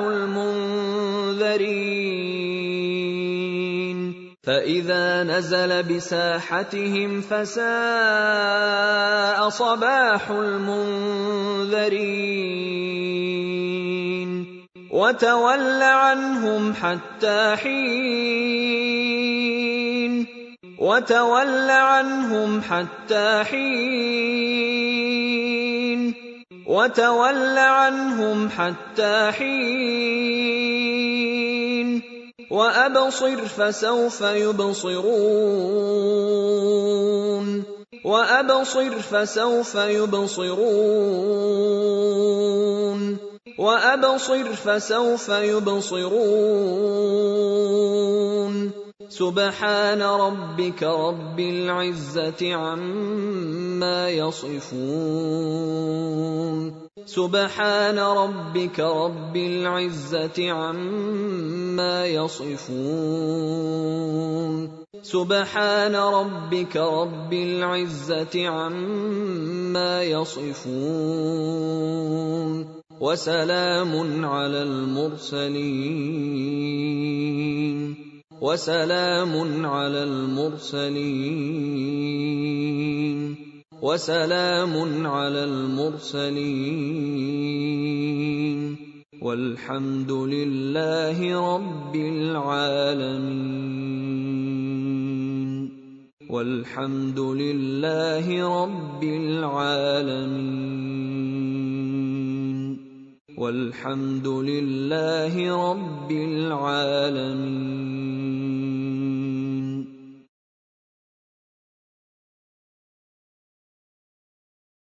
الْمُنذَرِينَ فَإِذَا نَزَلَ بِسَاحَتِهِمْ فَسَاءَ صَبَاحُ الْمُنذَرِينَ وَتَوَلَّ عَنْهُمْ حَتَّىٰ حِينٍ وَتَوَلَّ عَنْهُمْ حَتَّىٰ حِينٍ وَتَوَلَّ عَنْهُمْ حَتَّىٰ حِينٍ وَأَبْصِرْ فَسَوْفَ يُبْصِرُونَ وَأَبْصِرْ فَسَوْفَ يُبْصِرُونَ وَأَبْصِرْ فَسَوْفَ يُبْصِرُونَ سُبْحَانَ رَبِّكَ رَبِّ الْعِزَّةِ عَمَّا يَصِفُونَ سُبْحَانَ رَبِّكَ رَبِّ الْعِزَّةِ عَمَّا يَصِفُونَ سُبْحَانَ رَبِّكَ رَبِّ الْعِزَّةِ عَمَّا يَصِفُونَ وَسَلَامٌ عَلَى الْمُرْسَلِينَ وَسَلَامٌ عَلَى الْمُرْسَلِينَ وَسَلَامٌ عَلَى الْمُرْسَلِينَ وَالْحَمْدُ لِلَّهِ رَبِّ الْعَالَمِينَ وَالْحَمْدُ لِلَّهِ رَبِّ الْعَالَمِينَ وَالْحَمْدُ لِلَّهِ رَبِّ الْعَالَمِينَ